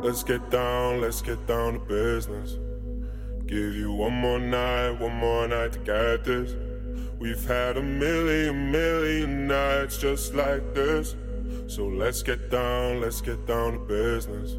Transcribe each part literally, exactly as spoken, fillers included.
Let's get down, let's get down to business. Give you one more night, one more night to get this. We've had a million, million nights just like this. So let's get down, let's get down to business.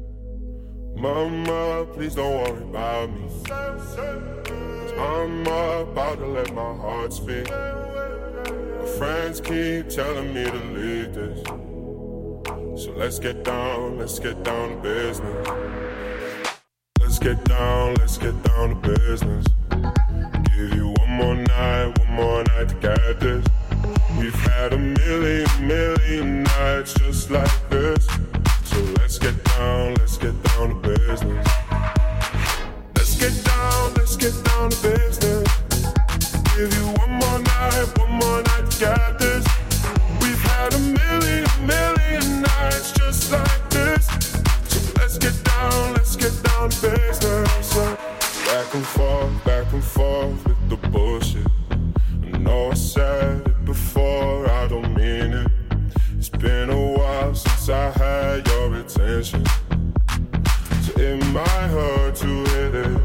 Mama, please don't worry about me, 'cause I'm about to let my heart speak. My friends keep telling me to leave this. So let's get down, let's get down to business. Let's get down, let's get down to business. Give you one more night, one more night to get this. We've had a million, million nights just like this. So let's get down, let's get down to business. Let's get down, let's get down to business. Give you one more night, one more night to get this. We've had a million, million nights just like this. So let's get down, let's get down to business. Back and forth, back and forth with the bullshit. I know I said it before, I don't mean it. It's been a while since I had your attention, so it might hurt to hit it.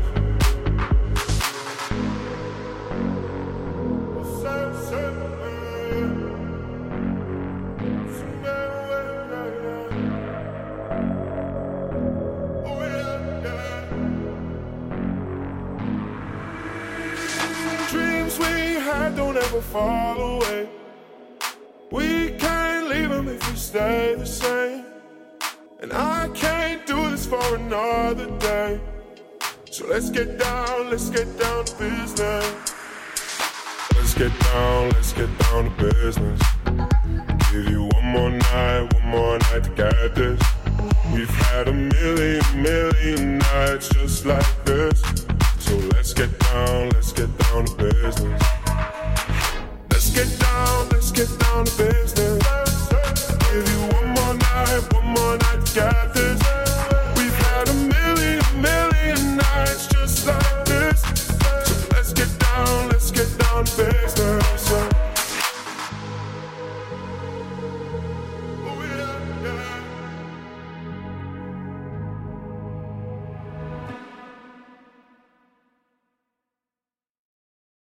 Dreams we had don't ever fall away. We can't leave them if we stay the same. And I can't do this for another day. So let's get down, let's get down to business. Let's get down, let's get down to business. Give you one more night, one more night to get this. We've had a million, million nights just like this. So let's get down, let's get down to business. Let's get down, let's get down to business. Give you one more night, one more night to get this. We've had a million, million nights just like this. So let's get down, let's get down to business.